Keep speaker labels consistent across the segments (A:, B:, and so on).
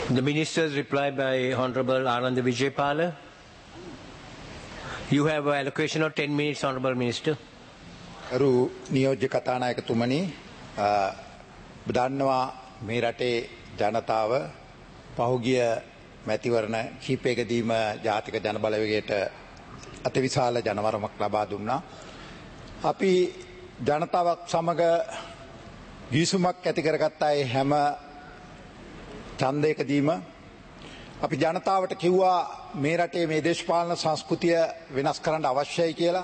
A: The Minister's reply by Honorable Anand Vijaypala. You have an allocation of 10 minutes, Honorable Minister.
B: අරු නියෝජ්‍ය කතානායකතුමනි දන්නවා මේ රටේ ජනතාව පහුගිය මැතිවරණ කිහිපයකදීම ජාතික ජනබලවේගයට අතිවිශාල ජනවරමක් ලබා දුන්නා. අපි ජනතාවක් සමග ගිවිසුමක් ඇති කරගත්තා. ඒ හැම ඡන්දයකදීම අපි ජනතාවට කිව්වා මේ රටේ මේ දේශපාලන සංස්කෘතිය වෙනස් කරන්න අවශ්‍යයි කියලා.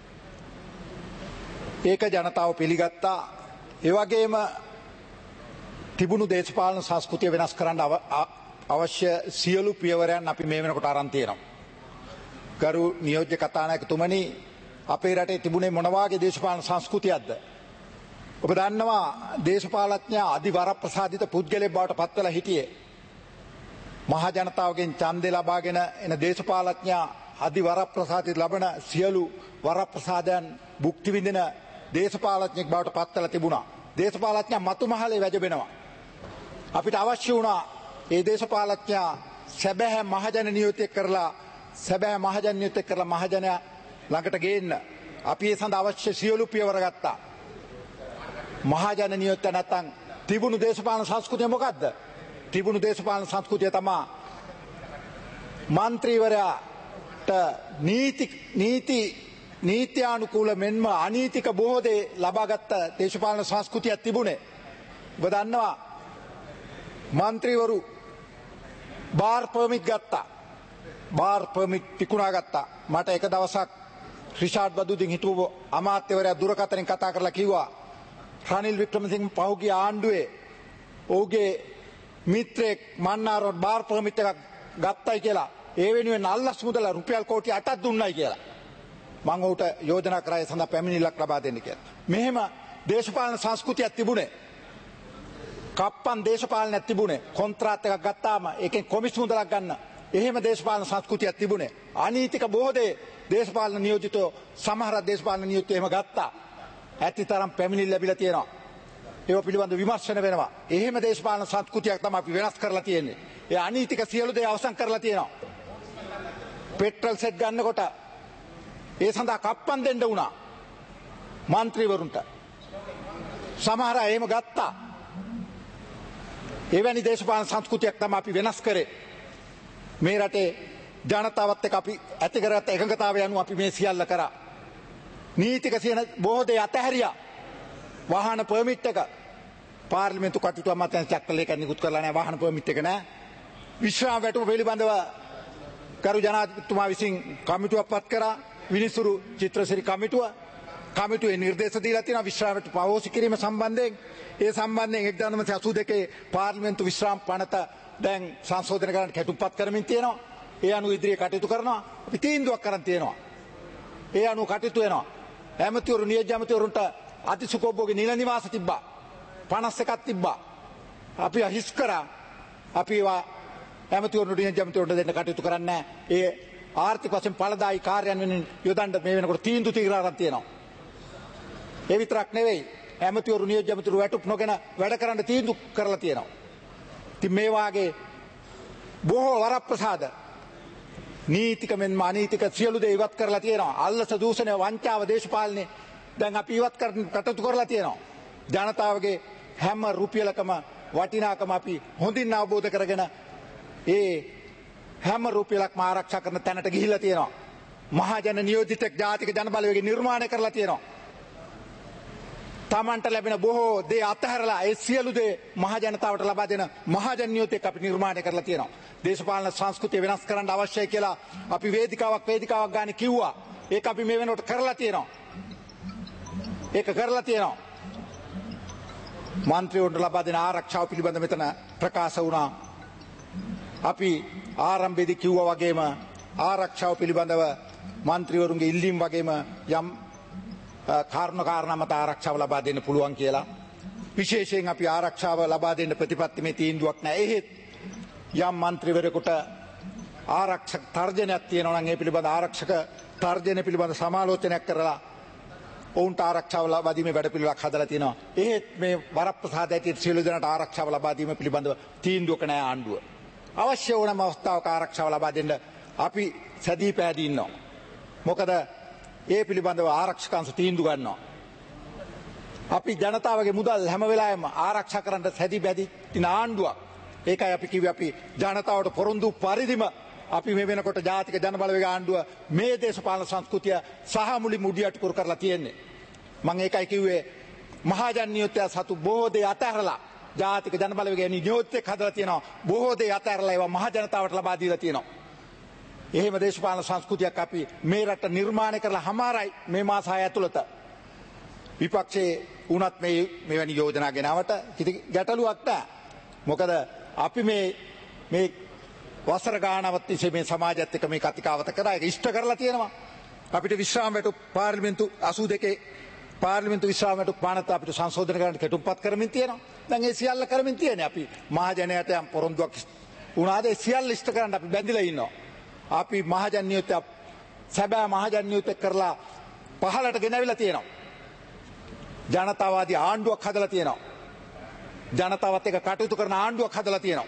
B: ඒක ජනතාව පිළිගත්තා. ඒ වගේම තිබුණු දේශපාලන සංස්කෘතිය වෙනස් කරන්න අවශ්‍ය සියලු පියවරයන් අපි මේ වෙනකොට අරන් තියෙනවා. ගරු නියෝජ්‍ය කතානායකතුමනි, අපේ රටේ තිබුණේ මොන වාගේ දේශපාලන සංස්කෘතියක්ද? ඔබ දන්නවා දේශපාලඥයා අධිවරප්‍රසාදිත පුද්ගලයෙක් බවට පත් වෙලා හිටියේ. මහා ජනතාවගෙන් ඡන්දය ලබාගෙන එන දේශපාලඥයා අධිවරප්‍රසාදිත ලබන සියලු වරප්‍රසාදයන් භුක්ති විඳින දේශපාලඥයෙක් බවට පත් වෙලා තිබුණා. දේශපාලඥයා මතුමහලේ වැජබෙනවා. අපිට අවශ්‍ය වුණා ඒ දේශපාලඥයා සැබෑ මහජන නියුතිය කරලා මහජනයා ළඟට ගේන්න. අපි ඒ සඳහා අවශ්‍ය සියලු පියවර ගත්තා. මහජන නියුතිය නැත්තම් තිබුණු දේශපාලන සංස්කෘතිය මොකද්ද? තිබුණු දේශපාලන සංස්කෘතිය තමයි මන්ත්‍රීවරයාට නීත්‍යානුකූල මෙන්ම අනීතික බොහෝ දේ ලබාගත් දේශපාලන සංස්කෘතියක් තිබුණේ. ඔබ දන්නවා මන්ත්‍රීවරු බාර් පර්මිට් ගත්තා. බාර් පර්මිට් විකුණා ගත්තා. මට එක දවසක් රිෂාඩ් බදුදින් හිටපු අමාත්‍යවරයා දුරකථනයෙන් කතා කරලා කිව්වා රනිල් වික්‍රමසිංහ පහුගිය ආණ්ඩුවේ ඔහුගේ මිත්‍රෙක් මන්නාරෝඩ් බාර් පර්මිට් එකක් ගත්තයි කියලා. ඒ වෙනුවෙන් අල්ලස් මුදල රුපියල් කෝටි 8ක් දුන්නයි කියලා. මම ඔහුට යෝජනා කරා ඒ සඳහා පැමිණිල්ලක් ලබා දෙන්න කියලා. මෙහෙම දේශපාලන සංස්කෘතියක් තිබුණේ. කප්පන් දේශපාලනයක් තිබුණේ. කොන්ත්‍රාත් එකක් ගත්තාම ඒකෙන් කොමිස් මුදලක් ගන්න. එහෙම දේශපාලන සංස්කෘතියක් තිබුණේ. අනීතික බොහෝ දේ දේශපාලන නියෝජිතෝ සමහර දේශපාලන නියෝජිතෝ එහෙම ගත්තා. ඇතිතරම් පැමිණිලි ලැබිලා තියෙනවා. ඒව පිළිබඳ විමර්ශන වෙනවා. එහෙම දේශපාලන සංස්කෘතියක් තමයි අපි වෙනස් කරලා තියෙන්නේ. ඒ අනීතික සියලු දේ අවසන් කරලා තියෙනවා. පෙට්‍රල් සෙට් ගන්නකොට ඒ සඳහා කප්පන් දෙන්න වුණා මන්ත්‍රීවරුන්ට. සමහර අය එහෙම ගත්තා. එවැනි දේශපාලන සංස්කෘතියක් තමයි අපි වෙනස් කරේ. මේ රටේ ජනතාවත් එක්ක අපි ඇති කරගත්ත එකඟතාවය අනුව අපි මේ සියල්ල කරා. නීතික සියන බොහෝ දේ අතහැරියා. වාහන පර්මිට් එක පාර්ලිමේන්තු කටයුතු අමාත්‍යාංශ චක්‍රලේඛ නිකුත් කරලා නැහැ. වාහන පර්මිට් එක නැහැ. විශ්‍රාම වැටුප පිළිබඳව කරු ජනාධිපතිතුමා විසින් කමිටුවක් පත් කරා. විනිසුරු චිත්‍රසිරි කමිටුවේ නිර්දේශ දීලා තියෙනවා විශ්‍රාම වැටුප අවශ්‍ය කිරීම සම්බන්ධයෙන්. ඒ සම්බන්ධයෙන් 1982 පාර්ලිමේන්තු විශ්‍රාම පනත දැන් සංශෝධන කරන්න කැටුම්පත් කරමින් තියෙනවා. ඒ අනුව ඉදිරියේ කටයුතු කරනවා. අපි තීන්දුවක් කරන් තියෙනවා. ඒ අනුව කටයුතු වෙනවා. ඇමතිවරු නියෝජ්‍ය ඇමතිවරුන්ට අතිසුකෝභෝගී නිල නිවාස තිබ්බා. 51ක් තිබ්බා. අපි හිස් කරා. අපි ඒවා ඇමතිවරුන්ට නියෝජ්‍ය ඇමතිවරුන්ට දෙන්න කටයුතු කරන්නේ නැහැ. ඒ ආර්ථික වශයෙන් ඵලදායී කාර්යයන් වෙනින් යොදන්න මේ වෙනකොට තීන්දුව తీරාරන් තියෙනවා. ඒ විතරක් නෙවෙයි ඇමතිවරු නියෝජ්‍ය ඇමතිවරු වැටුප් නොගෙන වැඩ කරන්න තීන්දුව කරලා තියෙනවා. ඉතින් මේ වාගේ බොහෝ වරප්‍රසාද නීතික මෙන්ම අනීතික සියලු දේ ඉවත් කරලා තියෙනවා. අල්ලස දූෂණය වංචාව දේශපාලනේ දැන් අපි ඉවත් කරන්න කටයුතු කරලා තියෙනවා. ජනතාවගේ හැම රුපියලකම වටිනාකම අපි හොඳින් අවබෝධ කරගෙන ඒ හැම රුපියලක්ම ආරක්ෂා කරන තැනට ගිහිල්ලා තියෙනවා. මහජන නියෝජිතෙක් ජාතික ජනබලවේගය නිර්මාණය කරලා තියෙනවා. තමන්ට ලැබෙන බොහෝ දේ අතහැරලා ඒ සියලු දේ මහජනතාවට ලබා දෙන මහජන නියෝජිතෙක් අපි නිර්මාණය කරලා තියෙනවා. දේශපාලන සංස්කෘතිය වෙනස් කරන්න අවශ්‍යයි කියලා අපි වේදිකාවක් ගානේ කිව්වා. ඒක අපි මේ වෙනකොට කරලා තියෙනවා. මන්ත්‍රීවරුන්ට ලබා දෙන ආරක්ෂාව පිළිබඳ මෙතන ප්‍රකාශ වුණා. අපි ආරම්භයේදී කිව්වා වගේම ආරක්ෂාව පිළිබඳව මන්ත්‍රීවරුන්ගේ ඉල්ලීම් වගේම යම් කාරණා මත ආරක්ෂාව ලබා දෙන්න පුළුවන් කියලා. විශේෂයෙන් අපි ආරක්ෂාව ලබා දෙන්න ප්‍රතිපත්තිමේ තීන්දුවක් නැහැ. එහෙත් යම් මන්ත්‍රීවරයෙකුට ආරක්ෂක තර්ජනයක් තියෙනවා නම් ඒ පිළිබඳ ආරක්ෂක තර්ජන පිළිබඳ සමාලෝචනයක් කරලා ඔවුන්ට ආරක්ෂාව ලබා දීමේ වැඩපිළිවෙලක් හදලා තියෙනවා. එහෙත් මේ වරප්‍රසාද ඇති සියලු දෙනාට ආරක්ෂාව ලබා දීම පිළිබඳව තීන්දුවක නැහැ ආණ්ඩුව. අවශ්‍ය ඕනම අවස්ථාවක ආරක්ෂාව ලබා දෙන්න අපි සැදී පැහැදී ඉන්නවා. මොකද ඒ පිළිබඳව ආරක්ෂක අංශ තීන්දුව ගන්නවා. අපි ජනතාවගේ මුදල් හැම වෙලාවෙම ආරක්ෂා කරන්න සැදී පැහැදී ඉන්න ආණ්ඩුවක්. ඒකයි අපි කිව්වේ අපි ජනතාවට පොරොන්දු පරිදිම අපි මේ වෙනකොට ජාතික ජනබලවේග ආණ්ඩුව මේ දේශපාලන සංස්කෘතිය සහ මුලින්ම උඩියට්ටුකර කරලා තියෙන්නේ. මම ඒකයි කිව්වේ මහජන නියෝජිතය සතු බොහෝ දේ අතහැරලා ජාතික ජනබලවේගයේ නියෝජිතෙක් හදලා තියෙනවා. බොහෝ දේ අතහැරලා ඒවා මහ ජනතාවට ලබා දීලා තියෙනවා. එහෙම දේශපාලන සංස්කෘතියක් අපි මේ රට නිර්මාණය කරලා හමාරයි මේ මාස 6 ඇතුළත. විපක්ෂයේ උනත් මෙවැනි යෝජනා ගෙනාවට කිසි ගැටලුවක් නැහැ. මොකද අපි මේ වසර ගානවත් තිස්සේ මේ සමාජයත් එක්ක මේ කතිකාවත කරා ඒක ඉෂ්ට කරලා තියෙනවා. අපිට විශ්‍රාම වැටුප් පාර්ලිමේන්තු 82 පාර්ලිමේන්තු විශ්‍රාම වැටුප් පානත් අපිට සංශෝධන කරන්න කෙටුම්පත් කරමින් තියෙනවා. දැන් ඒ සියල්ල කරමින් තියෙන්නේ අපි මහජනයාට යම් පොරොන්දුවක් උනාද ඒ සියල්ල ඉෂ්ට කරන්න අපි බැඳිලා ඉන්නවා. අපි මහජන නියෝජිතය සැබෑ මහජන නියෝජිතෙක් කරලා පහලට ගෙනවිලා තියෙනවා. ජනතාවාදී ආණ්ඩුවක් හදලා තියෙනවා. ජනතාවත් එක්ක කටයුතු කරන ආණ්ඩුවක් හදලා තියෙනවා.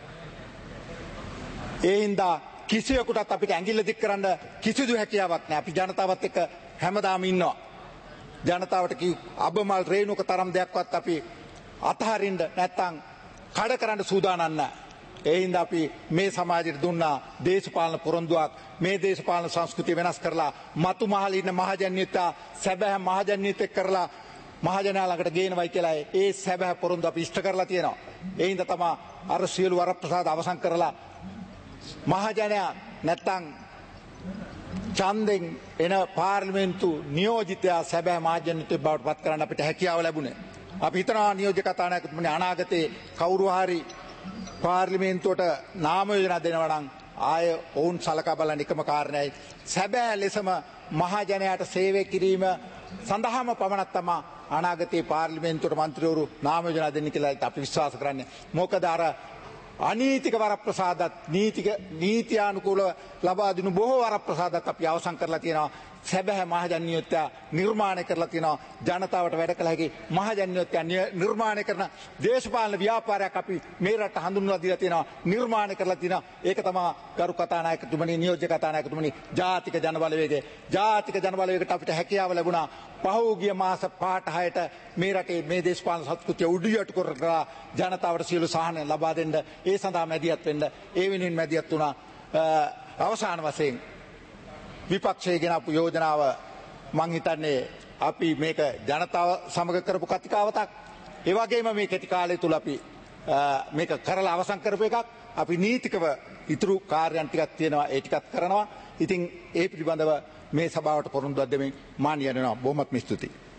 B: ඒ හින්දා කිසියෙකුටත් අපිට ඇඟිල්ල දික් කරන්න කිසිදු හැකියාවක් නැහැ. අපි ජනතාවත් එක්ක හැමදාම ඉන්නවා. ජනතාවට කි අබමල් රේණුක තරම් දෙයක්වත් අපි අතහරින්න නැත්තම් කඩ කරන්න සූදානම් නැහැ. ඒ හින්දා අපි මේ සමාජයට දුන්නා දේශපාලන පොරොන්දුවක්. මේ දේශපාලන සංස්කෘතිය වෙනස් කරලා මතු මහල ඉන්න මහජනීයතා සැබෑ මහජනීයතෙක් කරලා මහජනයා ළඟට ගේනවයි කියලා ඒ සැබෑ පොරොන්දු අපි ඉෂ්ට කරලා තියෙනවා. ඒ හින්දා තමයි අර සියලු වරප්‍රසාද අවසන් කරලා මහජනයා නැත්තම් ඡන්දෙන් එන පාර්ලිමේන්තු නියෝජිතයා සැබෑ මහජනීයතෙක් බවට පත් කරන්න අපිට හැකියාව ලැබුණේ. අපි හිතනවා නියෝජ්‍ය කතානායකතුමනි අනාගතේ කවුරු හරි පාර්ලිමේන්තුවට නාම යෝජනා දෙනවා නම් ආය ඔවුන් සලකා බලන එකම කාරණයයි සැබෑ ලෙසම මහජනයාට සේවය කිරීම සඳහාම පමණක් තමයි අනාගතයේ පාර්ලිමේන්තුවට මන්ත්‍රීවරු නාම යෝජනා දෙන්න කියලා අපි විශ්වාස කරන්නේ. මොකද අර අනීතික වරප්‍රසාදත් නීතියානුකූලව ලබා දෙනු බොහෝ වරප්‍රසාදත් අපි අවසන් කරලා තියෙනවා. සැබෑ මහජන නියෝජිතයා නිර්මාණය කරලා තියෙනවා. ජනතාවට වැඩ කළ හැකි මහජන නියෝජිතයා නිර්මාණය කරන දේශපාලන ව්‍යාපාරයක් අපි මේ රට හඳුන්වලා දීලා තියෙනවා. නිර්මාණය කරලා තියෙනවා. ඒක තමයි ගරු කතානායකතුමනි නියෝජ්‍ය කතානායකතුමනි ජාතික ජනබලවේගයේ ජාතික ජනබලවේගයට අපිට හැකියාව ලැබුණා. පහුගිය මාස 5-6ට මේ රටේ මේ දේශපාලන සංස්කෘතිය උඩුයට කරලා ජනතාවට සියලු සහන ලබා දෙන්න ඒ සඳහා මැදිහත් වෙන්න ඒ වෙනුවෙන් මැදිහත් වුණා. අවසාන වශයෙන් විපක්ෂයේ ගෙනාපු යෝජනාව මං හිතන්නේ අපි මේක ජනතාව සමග කරපු කතිකාවතක්. ඒ වගේම මේ කෙටි කාලය තුල අපි මේක කරලා අවසන් කරපු එකක්. අපි නීතිකව ඉතුරු කාර්යයන් ටිකක් තියෙනවා ඒ ටිකත් කරනවා. ඉතින් ඒ පිළිබඳව මේ සභාවට පොරොන්දුවක් දෙමින් මාන් යනවා. බොහොමත්ම ස්තුතියි.